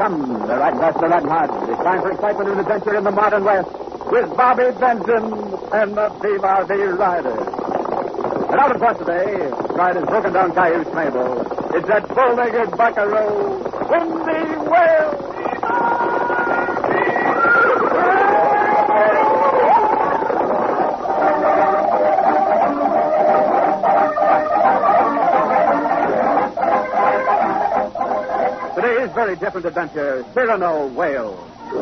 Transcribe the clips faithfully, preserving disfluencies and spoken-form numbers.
Come, they're riding fast, they're riding hard. It's time for excitement and adventure in the modern West with Bobby Benson and the B R B Riders. And out of course today, ride his broken down Cayuse Mabel. It's that bull-legged buckaroo, Windy Whale. Today's very different adventure, Cyrano Whale.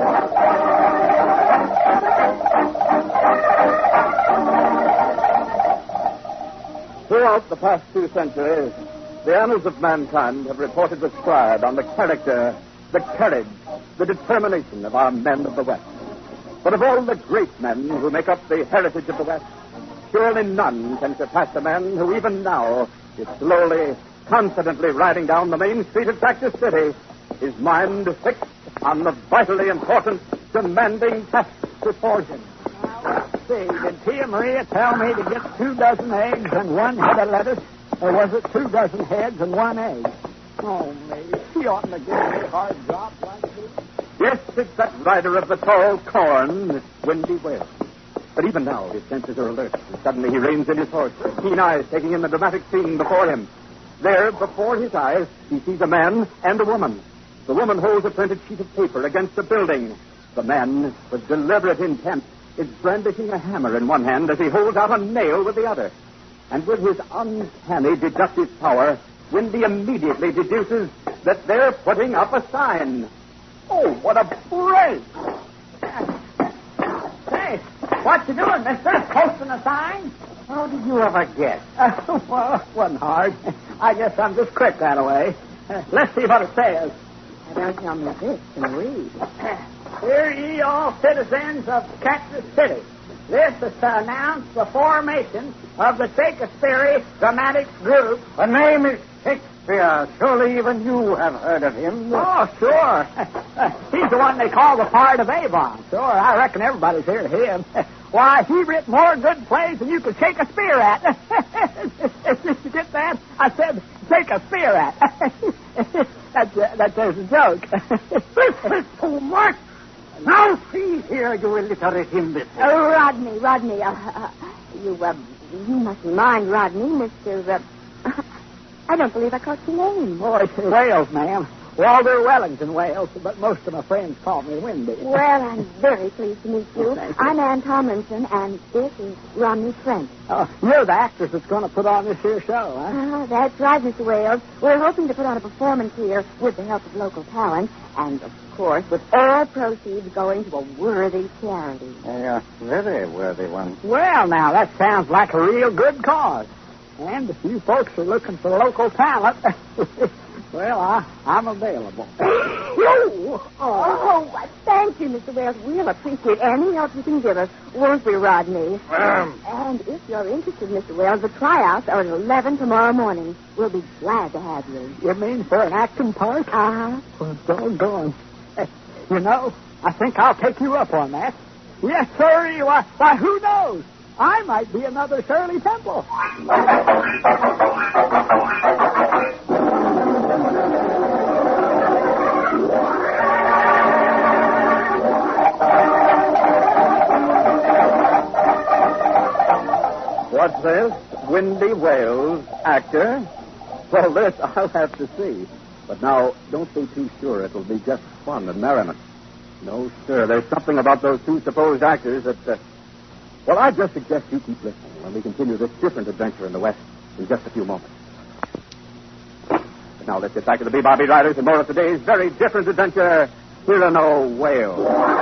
Throughout the past two centuries, the annals of mankind have reported with pride on the character, the courage, the determination of our men of the West. But of all the great men who make up the heritage of the West, surely none can surpass the man who even now is slowly, confidently riding down the main street of Cactus City, his mind fixed on the vitally important, demanding task before him. Now, let's see. Did Tia Maria tell me to get two dozen eggs and one head of lettuce? Or was it two dozen heads and one egg? Oh, me. She oughtn't to give me a hard drop like this. Yes, it's that rider of the tall corn, Windy Whale. But even now, his senses are alert. And suddenly he reins in his horse, his keen eyes taking in the dramatic scene before him. There, before his eyes, he sees a man and a woman. The woman holds a printed sheet of paper against a building. The man, with deliberate intent, is brandishing a hammer in one hand as he holds out a nail with the other. And with his uncanny deductive power, Windy immediately deduces that they're putting up a sign. Oh, what a break! Hey, what you doing, mister? Posting a sign? How did you ever guess? Uh, well, it wasn't hard. I guess I'm just quick that way. Uh, let's see what it says. Don't tell me this can read. Hear ye all citizens of Cactus City. This is to announce the formation of the Shakespeare Dramatic Group. The name is Shakespeare. Surely even you have heard of him. Oh, sure. He's the one they call the part of Avon. Sure, I reckon everybody's heard of him. Why, he writ more good plays than you could shake a spear at. Did you get that? I said shake a spear at. That's, uh, that's a joke. This is too much. Now see here, you illiterate imbecile. Oh, Rodney, Rodney, uh, uh, you, uh, you mustn't mind Rodney, Mister Uh, I don't believe I caught your name. Oh, it's Wales, ma'am. Walter Wellington, Wales, but most of my friends call me Windy. Well, I'm very pleased to meet you. Thank you. I'm Ann Tomlinson, and this is Romney Trent. Oh, you're the actress that's going to put on this here show, huh? Oh, that's right, Mister Wales. We're hoping to put on a performance here with the help of local talent, and, of course, with all proceeds going to a worthy charity. A very worthy one. Well, now, that sounds like a real good cause. And if you folks are looking for local talent, well, I, I'm available. oh, oh, thank you, Mister Wales. We'll appreciate any help you can give us, won't we, Rodney? Um. And if you're interested, Mister Wales, the tryouts are at eleven tomorrow morning. We'll be glad to have you. You mean for an acting part? Uh-huh. Well, doggone. You know, I think I'll take you up on that. Yes, sir. Why, why, who knows? I might be another Shirley Temple. What's this? Windy Wales, actor? Well, this I'll have to see. But now, don't be too sure it'll be just fun and merriment. No, sir, there's something about those two supposed actors that... Uh... Well, I just suggest you keep listening when we continue this different adventure in the West in just a few moments. But now let's get back to the B. Bobby Riders and more of today's very different adventure, Cyrano Whale.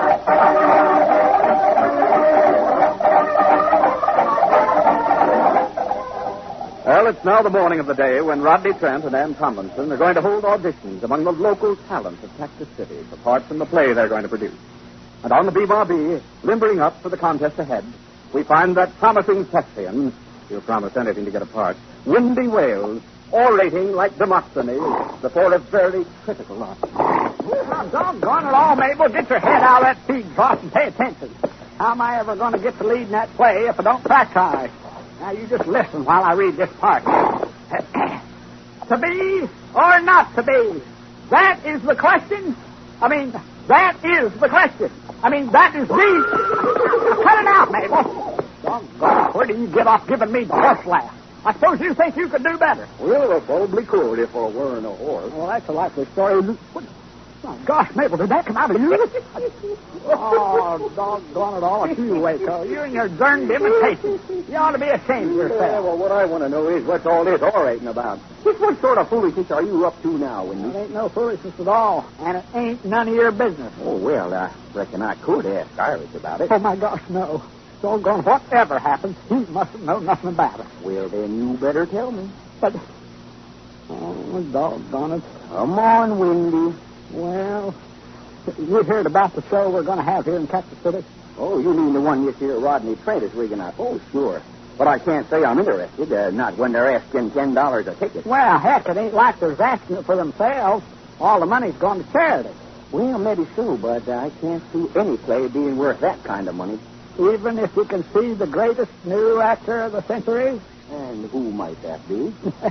Well, it's now the morning of the day when Rodney Trent and Ann Tomlinson are going to hold auditions among the local talent of Cactus City for parts in the play they're going to produce. And on the B. Bobby, limbering up for the contest ahead, we find that promising Thespian, he'll promise anything to get a part, Windy Wales, orating like Demosthenes before a very critical audience. Well, doggone it all, Mabel. Get your head out of that feed trough and pay attention. How am I ever going to get to lead in that play if I don't practice hard? Now, you just listen while I read this part. To be or not to be? That is the question. I mean, that is the question. I mean, that is the... Cut it out, Mabel. Doggone, where do you get off giving me the horse laugh? I suppose you think you could do better. Well, I probably could if I weren't a horse. Well, that's a likely story. What? Oh, gosh, Mabel, did that come out of you? Oh, doggone it all. You, Waco. You and your darned imitation. You ought to be ashamed of yourself. Yeah, well, what I want to know is what's all this orating about? What sort of foolishness are you up to now, Wendy? It ain't no foolishness at all, and it ain't none of your business. Oh, well, I reckon I could ask Iris about it. Oh, my gosh, no. Doggone, whatever happens, he mustn't know nothing about it. Well, then you better tell me. But, oh, doggone it. Come on, Wendy. Well, you heard about the show we're going to have here in Kansas City? Oh, you mean the one this here Rodney Trent is rigging up? Oh, sure. But I can't say I'm interested, uh, not when they're asking ten dollars a ticket. Well, heck, it ain't like they're asking it for themselves. All the money's going to charity. Well, maybe so, but I can't see any play being worth that kind of money. Even if you can see the greatest new actor of the century? And who might that be?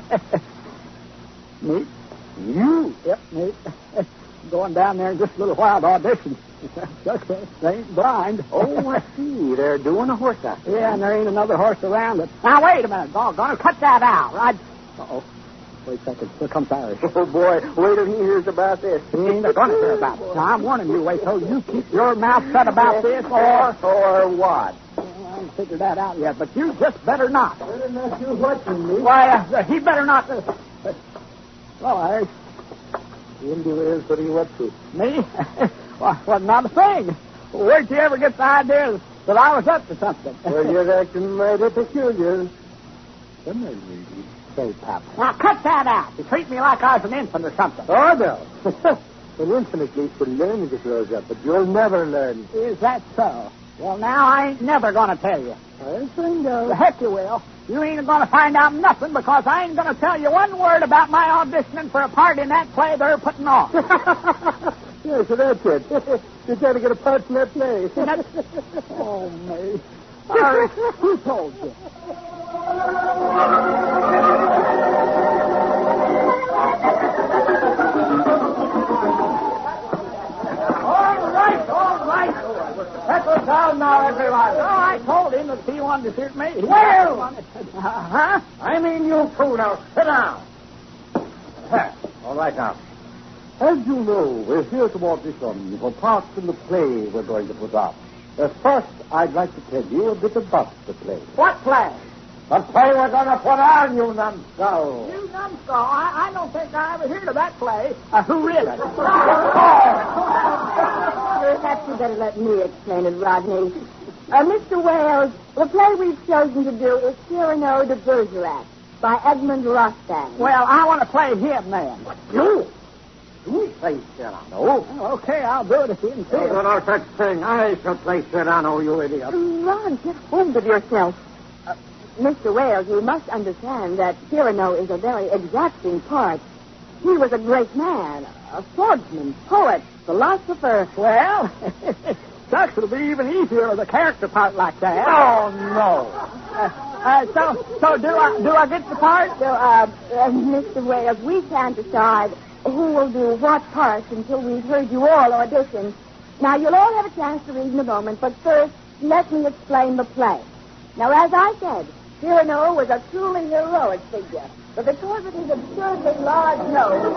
Me. You? Yep, me. Going down there in just a little while to audition. They ain't blind. Oh, I see. They're doing a horse act. Yeah, and there ain't another horse around it. Now, wait a minute, doggone. Cut that out, right? Uh-oh. Wait a second. Here comes Irish. Oh, boy. Wait till he hears about this. He ain't going to hear about it. Now, I'm warning you, Waco. You keep your mouth shut about this, or... Or what? Well, I haven't figured that out yet, but you just better not. Better not do what to me. Why, uh, he better not... Uh, uh, well, Irish... Wendy Wells, what are you up to? Me? Well, well, not a thing. Where'd you ever get the idea that I was up to something? Well, you're acting mighty peculiar. Come on, Wendy. Say, Papa. Now, cut that out. You treat me like I was an infant or something. Oh, no. An infant at least will learn as it grows up, but you'll never learn. Is that so? Well, now, I ain't never going to tell you. I'll find out. The heck you will. You ain't going to find out nothing because I ain't going to tell you one word about my auditioning for a part in that play they're putting on. Yeah, so that's it. You're trying to get a part in that play. Oh, me. Sorry. Who told you? All right, all right. Settle down now, everybody. Oh, I told him that he wanted to shoot me. Well, huh? I mean you too now. Sit down. All right now. As you know, we're here to audition for parts in the play we're going to put up. Uh, first, I'd like to tell you a bit about the play. What play? The play we're going to put on, you numbskull. You numbskull. I, I don't think I ever heard of that play. Uh, who really? Perhaps you better let me explain it, Rodney. Uh, Mister Wales, the play we've chosen to do is Cyrano de Bergerac by Edmund Rostand. Well, I want to play him then. You? You play Cyrano? Well, okay, I'll do it if you insist. No, no such thing. I shall play Cyrano, you idiot. Ron, get hold of yourself. Uh, Mister Wales, you must understand that Cyrano is a very exacting part. He was a great man, a swordsman, poet, philosopher. Well, shucks, it'll be even easier with a character part like that. Oh, no. Uh, uh, so, so do I do I get the part? So, uh, uh, Mister Wales, we can't decide who will do what parts until we've heard you all audition. Now, you'll all have a chance to read in a moment, but first, let me explain the play. Now, as I said, Cyrano was a truly heroic figure, but because of his absurdly large nose...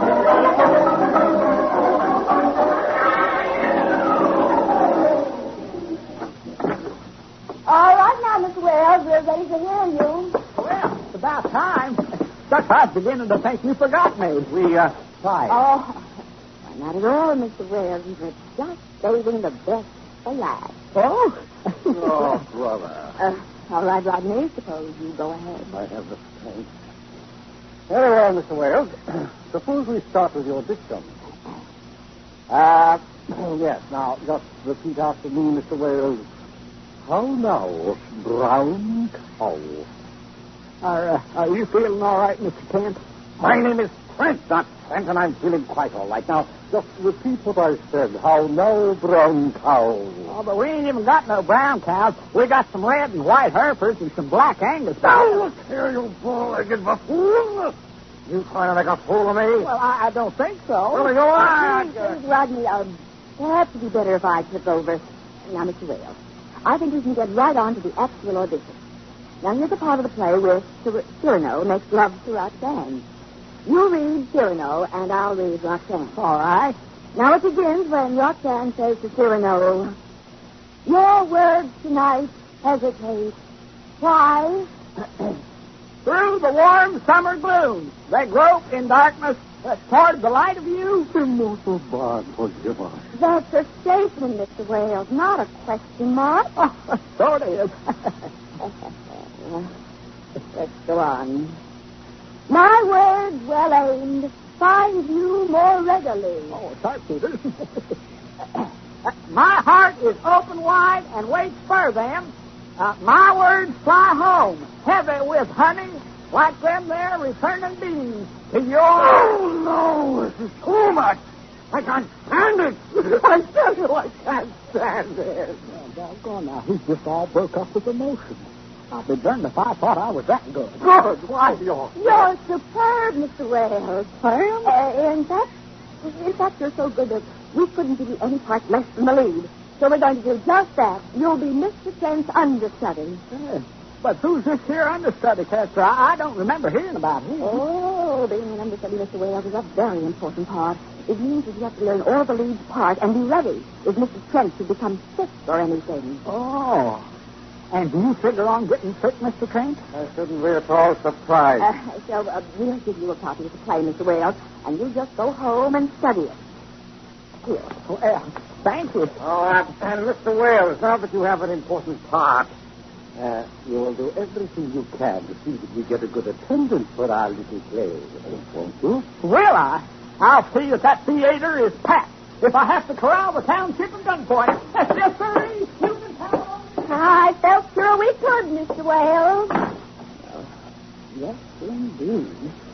All right now, Mister Wells, we're ready to hear you. Well, it's about time. Shucks, I was beginning to think you forgot me. We, uh, tried. Oh, not at all, Mister Wells. We were just saving the best for last. Oh? Oh, brother. Uh, all right, Rodney, suppose you go ahead. I have the paint. Very well, Mister Wales. Suppose we start with your diction. Uh, yes, now, just repeat after me, Mister Wales. How now, brown cow? Are, uh, are you feeling all right, Mister Kent? My name is Trent, not Trent, and I'm feeling quite all right. Now, just repeat what I said. How now, brown cow? Oh, but we ain't even got no brown cows. We got some red and white Herefords and some black Angus. Now, look here, you four-legged buffoon. You trying to make a fool of me? Well, I, I don't think so. Well, go on. Please, please, Rodney, uh, perhaps it'd be better if I took over. Now, Mister Wales, I think we can get right on to the actual audition. Now, here's a part of the play where Cyr- Cyrano makes love to Roxanne. You read Cyrano, and I'll read Roxanne. All right. Now, it begins when Roxanne says to Cyrano, your words tonight hesitate. Why? Through the warm summer gloom, they grope in darkness uh, toward the light of you. Immortal bard, forgive us. That's a statement, Mister Wales, not a question mark. Oh, so it is. Let's go on. My words well aimed find you more readily. Oh, it's sharpshooter. My heart is open wide and waits for them. Uh, my words fly home, heavy with honey, like them there returning bees to your... Oh, no, this is too much. I can't stand it. I tell you, I can't stand it. Oh, doggone now, he's just all broke up with emotion. I'd be darned if I thought I was that good. Good? Why, you're... You're superb, Mister Wales. Sam? Uh, in fact, in fact, you're so good that we couldn't give you any part less than the lead. So we're going to do just that. You'll be Mister Trent's understudy. Yeah. But who's this here understudy, Chester? I, I don't remember hearing about him. Oh, being an understudy, Mister Wales, is a very important part. It means that you have to learn all the lead's part and be ready if Mister Trent should become sick or anything. Oh. And do you figure on getting sick, Mister Trent? I shouldn't be at all surprised. Uh, so uh, we'll give you a copy of the play, Mister Wales, and you just go home and study it. Here. Well, thank you. Oh, uh, and Mister Wales, now that you have an important part, uh, you will do everything you can to see that we get a good attendance for our little play, won't you? Will I? I'll see that that theater is packed. If I have to corral the township at gunpoint. Yes, sir. You can count on me. I felt sure we could, Mister Wales. Yes, indeed.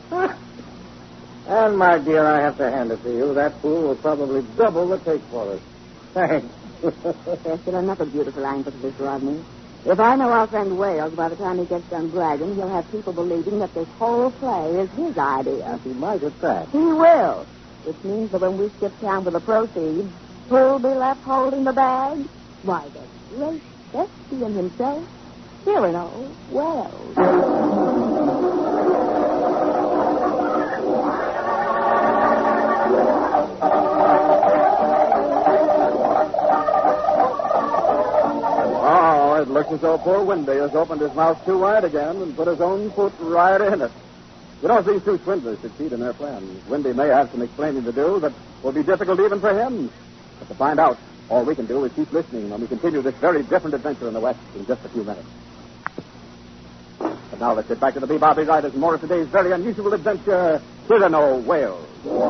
And, my dear, I have to hand it to you. That fool will probably double the take for us. Thanks. There's still another beautiful angle to this, Rodney. If I know our friend Wales, by the time he gets done bragging, he'll have people believing that this whole play is his idea. He might at that. He will. Which means that when we skip town with the proceeds, who'll be left holding the bag? Why, the great thespian himself, Cyrano Wells. Oh, it looks as though poor Windy has opened his mouth too wide again and put his own foot right in it. You know, if these two swindlers succeed in their plans, Windy may have some explaining to do that will be difficult even for him. But to find out, all we can do is keep listening when we continue this very different adventure in the West in just a few minutes. But now let's get back to the Bee-Bobby Riders and more of today's very unusual adventure, Cyrano Wales.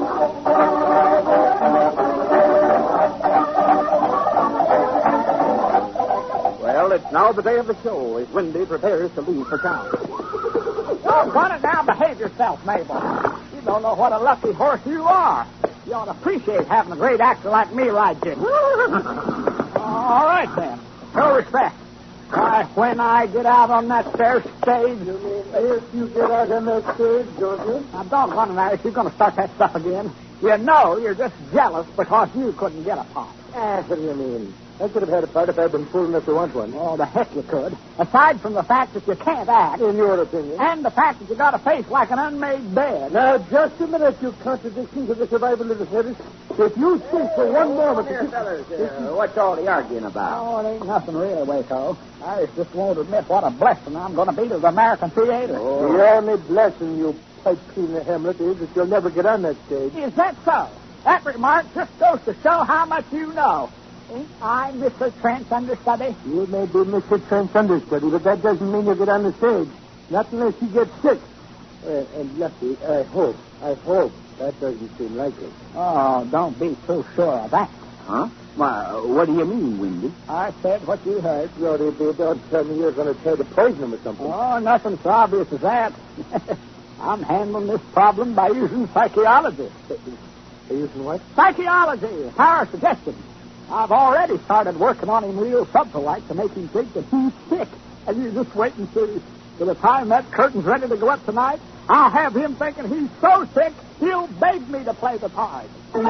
Well, it's now the day of the show as Windy prepares to leave for town. Oh, run it now. Behave yourself, Mabel. You don't know what a lucky horse you are. You ought to appreciate having a great actor like me ride you. All right, then. Show respect. Why, when I get out on that there stage... You mean if you get out on that stage, don't you? Now, doggone it, Alice. You're going to start that stuff again. You know you're just jealous because you couldn't get a part. Ah, what do you mean? I could have had a part if I'd been fool enough to want one. Oh, the heck you could. Aside from the fact that you can't act. In your opinion. And the fact that you got a face like an unmade bed. Now, just a minute, you contradictions of the survival of the fittest. If you think for one moment... Here, fellas, uh, what's all the arguing about? Oh, it ain't nothing really, Waco. I just won't admit what a blessing I'm going to be to the American theater. Oh. The only blessing, you pipe-cleaner Hamlet, is that you'll never get on that stage. Is that so? That remark just goes to show how much you know. Ain't I Mister Trent's understudy? You may be Mister Trent's understudy, but that doesn't mean you'll get on the stage. Not unless you get sick. Uh, and, Lucky, I hope, I hope that doesn't seem likely. Oh, don't be too sure of that. Huh? Why, what do you mean, Windy? I said what you heard. Lordy, don't tell me you're going to try to poison him or something. Oh, nothing so obvious as that. I'm handling this problem by using psychology. Using what? Psychology, power suggestion. I've already started working on him real subtle like to make him think that he's sick. And you just wait and see. By the time that curtain's ready to go up tonight, I'll have him thinking he's so sick, he'll beg me to play the part.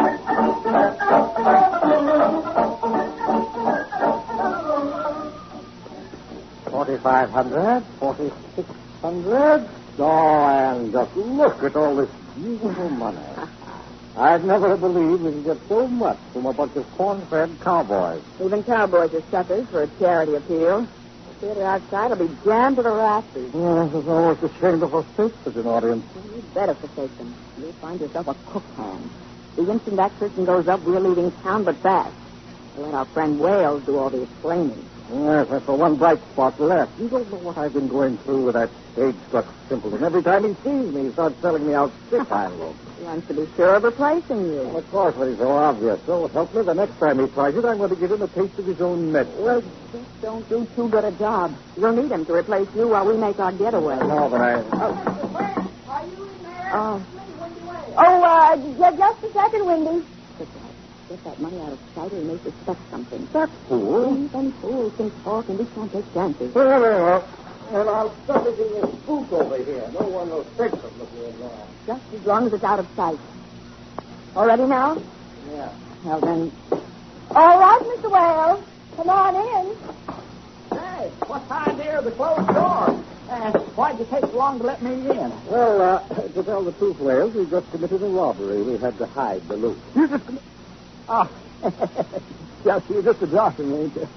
Forty-five hundred, forty-six hundred. Oh, and just look at all this beautiful money. I'd never believed we could get so much from a bunch of corn-fed cowboys. Even cowboys are suckers for a charity appeal. The theater outside will be jammed to the rafters. Yes, it's almost a shame to forsake such an audience. You'd better forsake them. You'll find yourself a cook hand. The instant that curtain goes up, we're leaving town but fast. We'll let our friend Wales do all the explaining. Yes, that's the one bright spot left. You don't know what I've been going through with that stage-struck simpleton. Every time he sees me, he starts selling me out sick handles. He wants to be sure of replacing you. Well, of course, but he's so obvious. So help me, the next time he tries it, I'm going to give him a taste of his own medicine. Well, just don't do too good a job. You'll need him to replace you while we make our getaway. No, but I... Oh, are you in there? Oh, oh uh, j- just a second, Windy. Get that, get that money out of sight or he may suspect something. That fool. Even fools can talk and we can't take chances. Well, very well. And I'll stuff it in this boot over here. No one will think of looking in there. Just as long as it's out of sight. All ready now? Yeah. Well, then... All right, Mister Wales. Come on in. Hey, what's the idea of the closed door? And why'd you take so long to let me in? Well, uh, to tell the truth, Wales, we just committed a robbery. We had to hide the loot. You just... Oh, yes, you're just a joshing, ain't you?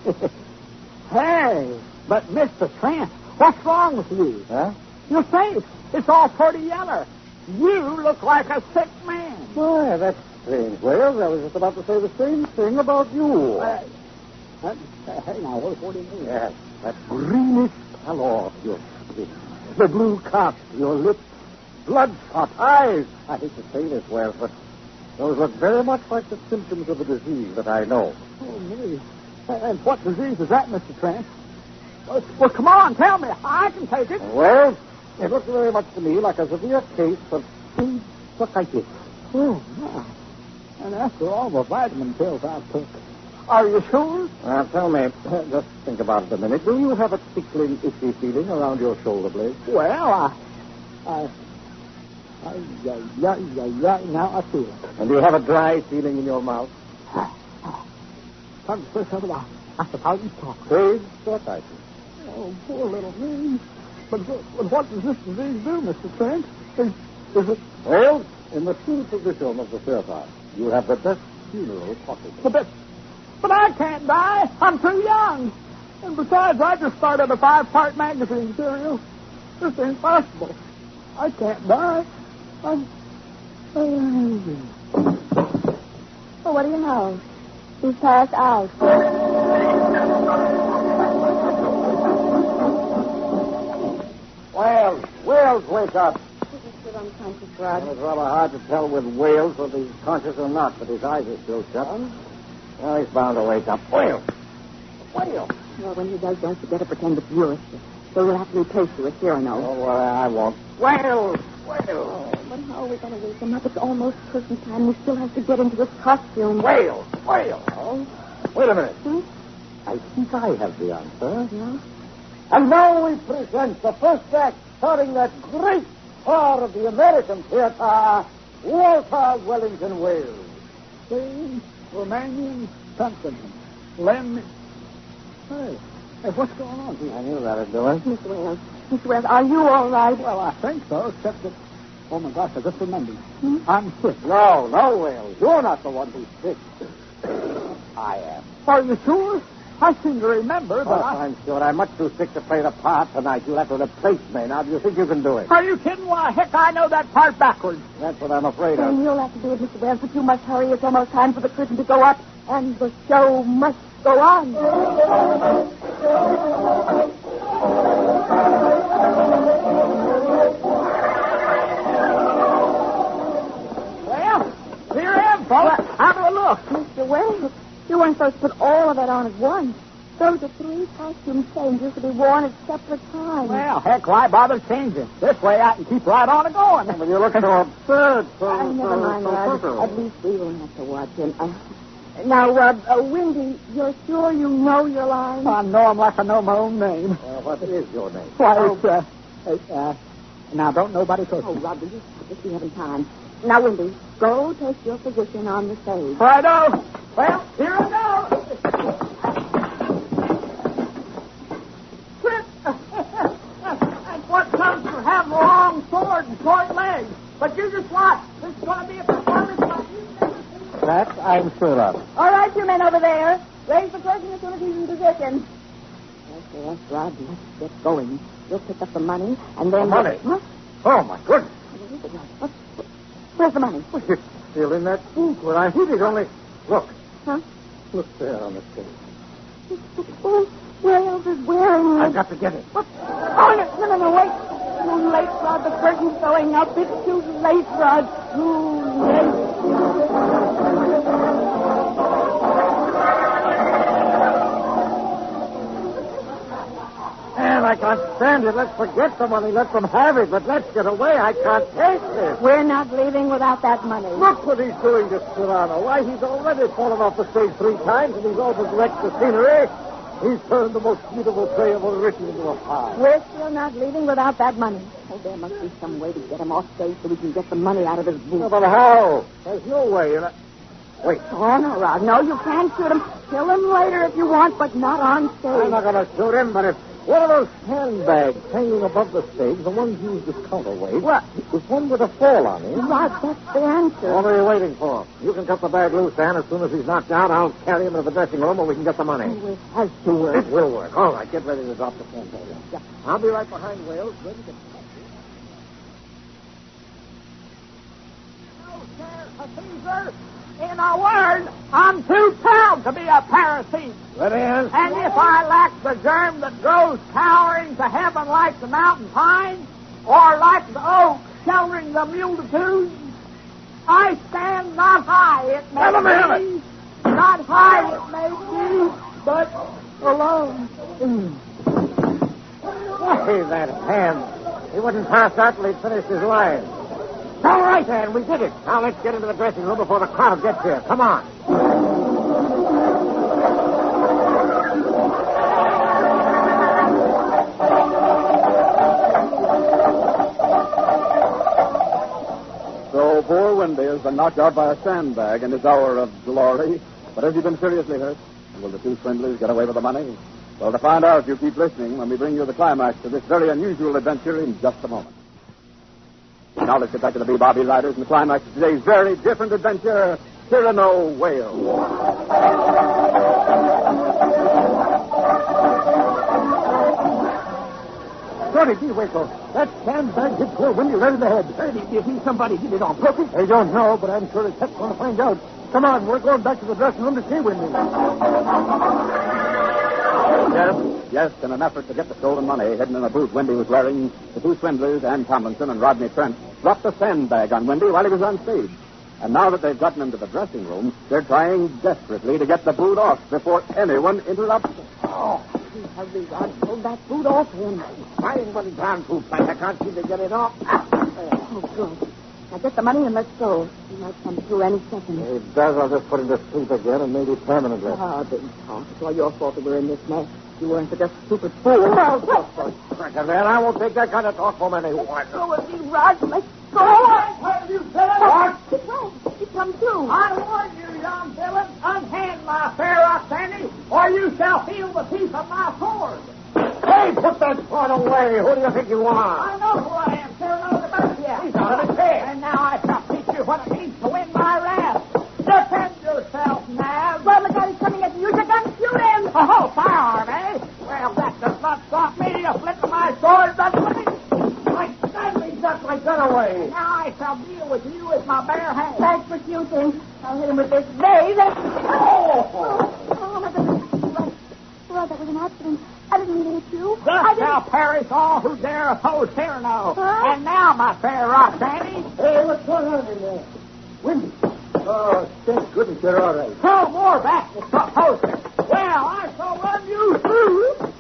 Hey, but Mister Trent, what's wrong with you? Huh? Your face, it's all pretty yellow. You look like a sick man. Why, that's strange, Wales. I was just about to say the same thing about you. Uh, uh, hey, now, what, what do you mean? Yes, that greenish pallor of your skin, the blue cast of your lips, bloodshot eyes. I hate to say this, Wales, but those look very much like the symptoms of a disease that I know. Oh, me. And what disease is that, Mister Trent? Well, well, come on, tell me. I can take it. Well, it looks very much to me like a severe case of stage-struckitis. Oh, yeah. And after all the vitamin pills I took. Are you sure? Now, tell me, just think about it a minute. Do you have a tickling, itchy feeling around your shoulder blade? Well, I... I... I... Yeah, yeah, yeah, yeah, now I feel it. And do you have a dry feeling in your mouth? Come to first of it, I, I suppose you talk. Stage-struckitis. Oh, poor little me. But, but what does this disease do, Mister Trent? Is, is it... Well, in the true tradition of the theater, you have the best funeral possible. But, that, but I can't die. I'm too young. And besides, I just started a five-part magazine serial. This ain't possible. I can't die. I'm... Oh, what do you know? He's passed out. Wales, Wales, wake up. He's still unconscious, Rod. Well, it's rather hard to tell with Wales whether he's conscious or not, but his eyes are still shut. Well, he's bound to wake up. Wales! Wales! Well, when he does, don't forget to pretend it's you're sick. So we'll have to replace you with Cyrano. Oh, well, I won't. Wales! Wales! Oh, but how are we going to wake him up? It's almost Christmas time. We still have to get into his costume. Wales! Wales! Oh? Wait a minute. Hmm? I think I have the answer. Yeah? And now we present the first act starring that great star of the American theater, Walter Wellington Wales. James Romanian something. Lem... Hey, hey, what's going on here? I knew that would do it. Mister Wales. Mister Wales, are you all right? Well, I think so, except that... Oh, my gosh, I just remembered. Hmm? I'm sick. No, no, Wales. You're not the one who's sick. I am. Are you sure? I seem to remember that Oh, I... I'm sure. I'm much too sick to play the part tonight. You'll have to replace me. Now, do you think you can do it? Are you kidding? Why, heck, I know that part backwards. That's what I'm afraid Then of. you'll have to do it, Mister Wales, but you must hurry. It's almost time for the curtain to go up, and the show must go on. Well, here I am, fella. Have a look. Mister Wales, you weren't supposed to put all of that on at once. Those are three costume changes to be worn at separate times. Well, heck, why bother changing? This way I can keep right on and going. But you're looking so absurd. So, Uh, never so, mind, so Rod. subtle. At least we won't have to watch him. Uh, now, uh, uh, Windy, you're sure you know your line? I know I'm like I know my own name. Uh, what is your name? Why, it's, uh, Hey, uh, now, don't nobody touch Oh, me. Rod, will you stop this? We haven't time. Now, Wendy, go take your position on the stage. Righto. Well, here I go. That's what comes from having a long sword and short legs. But you just watch. This is going to be a performance like you've never seen. That I'm sure of. All right, you men over there. Raise the curtain as soon as he's in position. Yes, yes, Rod, let's get going. We'll pick up the money, and then... The money? What? Oh, my goodness. What is it, Rod? What? Where's the money? Well, it's still in that boot where I hid it, only... Look. Huh? Look there on the table. Oh, Wales is wearing it. I've got to get it. What? Oh, no, no, no, no, wait. Too late, Rod. The curtain's going up. It's too late, Rod. Too late. Man, I can't stand it. Let's forget the money. Let them have it. But let's get away. I can't take this. We're not leaving without that money. Look what he's doing to Serrano. Why, he's already fallen off the stage three times, and he's almost wrecked the scenery. He's turned the most beautiful play ever written into a farce. We're still not leaving without that money. Oh, there must be some way to get him off stage so we can get the money out of his boot. No, but how? There's no way. You know. Wait. Oh, no, Rod. No, you can't shoot him. Kill him later if you want, but not on stage. I'm not going to shoot him, but if one of those handbags hanging above the stage, the ones used as counterweight, What? if one were to fall on him... Rod, that's the answer. What are you waiting for? You can cut the bag loose, Dan. As soon as he's knocked out, I'll carry him to the dressing room, and we can get the money. Oh, it has to work. It will work. All right, get ready to drop the phone. Yeah. I'll be right behind Wales, ready to... No, Sir Caesar. In a word, I'm too proud to be a parasite. Ready, Ann? And if I lack the germ that grows towering to heaven like the mountain pine, or like the oak sheltering the multitudes, I stand not high, it may Let 'em have be, not high it may be, but alone. Hey, that hand. He wouldn't pass out till he'd finished his line. All right, Ann, we did it. Now let's get into the dressing room before the crowd gets here. Come on. So poor Wendy has been knocked out by a sandbag in his hour of glory. But has he been seriously hurt? And will the two swindlers get away with the money? Well, to find out, you keep listening when we bring you the climax of this very unusual adventure in just a moment. Now let's get back to the Bee Bobby Riders and the climax of today's very different adventure, Cyrano, Wales. Shorty, gee, Waco. That sandbag hit poor Wendy right in the head. Eddie, do you think somebody did it on purpose? I don't know, but I'm sure the tech's going to find out. Come on, we're going back to the dressing room to see Wendy. Yes, yes, in an effort to get the stolen money hidden in a boot Wendy was wearing, the two swindlers, Ann Tomlinson and Rodney Trent, dropped a sandbag on Wendy while he was on stage. And now that they've gotten into the dressing room, they're trying desperately to get the boot off before anyone interrupts them. Oh, hurry, Rod. Pull that boot off him. Fine, but it's on too tight. I can't seem to get it off. Oh, good. Now get the money and let's go. He might come through any second. If it does, I'll just put him to sleep again and maybe permanently. Oh, big talk. It's all your fault that we're in this mess. You weren't such a stupid fool. Well, what? Cracker, man, I won't take that kind of talk from anyone. Go with me, Rod. Let's go. What have you said? What? It's right. It's come through. I warn you, young villain, unhand my fair Roxanne, or you shall feel the teeth of my sword. Hey, put that sword away. Who do you think you are? I know who I am, Cyrano the Mercier. He's out of his head. And now I shall teach you what it means to win my wrath. Defend yourself, Nav. Well, the guy is coming at you. Use your gun. Shoot him. Oh, firearm, eh? Well, that does not stop me. A flip of my sword doesn't me. I suddenly got my gun away. Now I shall deal with you with my bare hands. Thanks for shooting. I'll hit him with this blade. Oh! Oh, my goodness. Rod, Rod, that was an accident. I didn't mean to hit you. I Thus didn't... shall perish all who dare oppose Cyrano. Huh? And now, my fair Roxanne, Hey, what's going on in there? Wendy. Oh, thank goodness you're all right. throw more back to stop poster. Well, I shall run you through.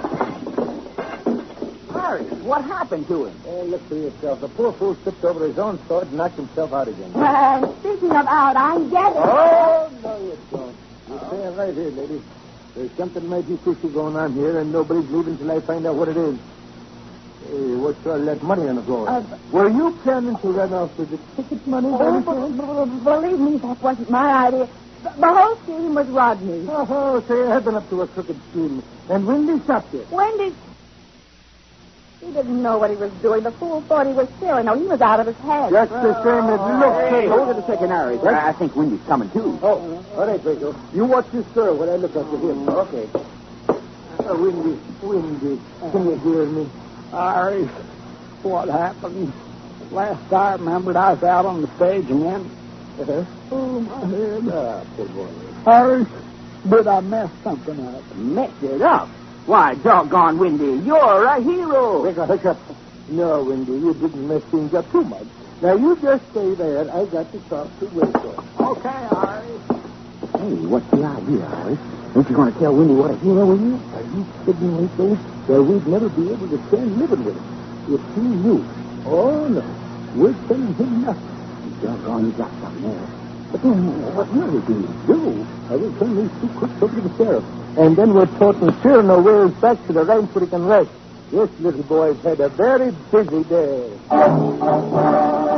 Harry, what happened to him? Hey, look for yourself. The poor fool tripped over his own sword and knocked himself out again. Well, speaking of out, I get it. Oh, no, you don't. You're staying right here, lady. There's something mighty fishy going on here, and nobody's leaving till I find out what it is. Hey, what's all that money on the floor? Uh, Were you planning to run off with the ticket money? Oh, b- b- believe me, that wasn't my idea. The the whole scheme was Rodney. Oh, so you had been up to a crooked scheme. And Wendy stopped you. Wendy... He didn't know what he was doing. The fool thought he was silly. No, he was out of his head. Just the same as look. Hey, hold it a second, Harry. I I think Wendy's coming, too. Oh, all right, Draco. You watch this girl when I look after him. Okay. Uh, Wendy, Wendy, can you hear me? Harry, what happened? Last I remembered, I was out on the stage and then... Uh-huh. Oh, my head. Ah, poor boy. Harry, did I mess something up? Mess it up. Why, doggone, Wendy, you're a hero. Hiccup, hiccup. No, Wendy, you didn't mess things up too much. Now, you just stay there. I got to talk to Wilson. Okay, Harry. Hey, what's the idea, Harry? Ain't you going to tell Wendy what a hero he is? Are you kidding me, Faith? Well, we'd never be able to stand living with him. If he knew. Oh, no. We're telling him nothing. Doggone, you got something there. But then, what will we do? Do? I will send these two crooks over to the sheriff. And then we're toting Cyrano nowhere back to the ranch where he can rest. This little boy's had a very busy day.